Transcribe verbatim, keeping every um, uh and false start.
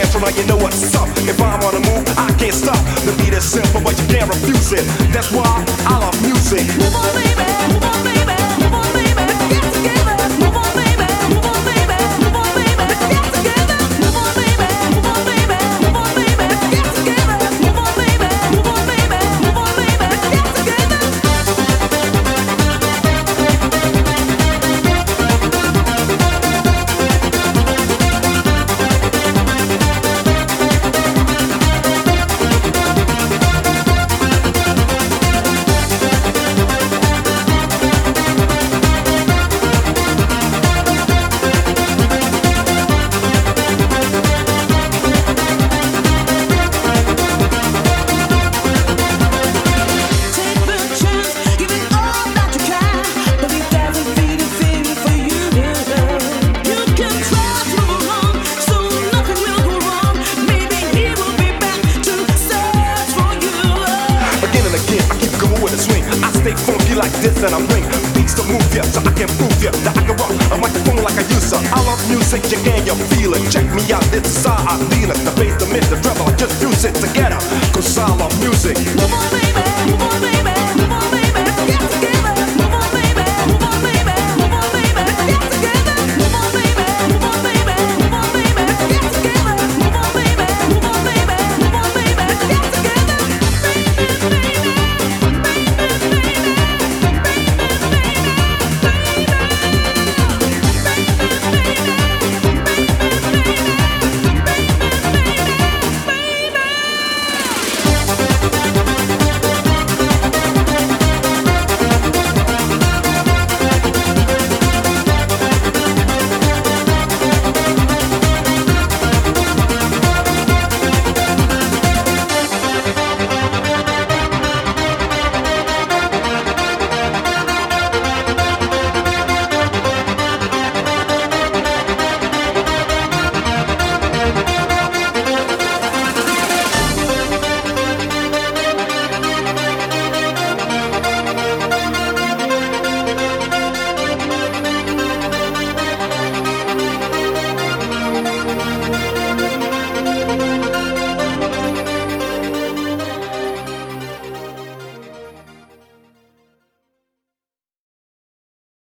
dance, so now you know what's up. If I'm on the move, I can't stop. The beat is simple, but you can't refuse it. That's why I love music. Move on, baby, move on, baby, move on, baby. Let's get together. Move on, baby, move on, baby, move on, baby. Let's get together. Move on, baby, move on, baby, move on, baby. Let's get together. Move on, baby, move on, baby, move on, baby. Let's get together. Like this and I bring beats to move ya, so I can prove ya that I can rock a microphone like I used to. I love music, you can, you feel it. Check me out, this is how I feel it. The bass, the mid, the treble, I just fuse it together, cause I love music. Move on,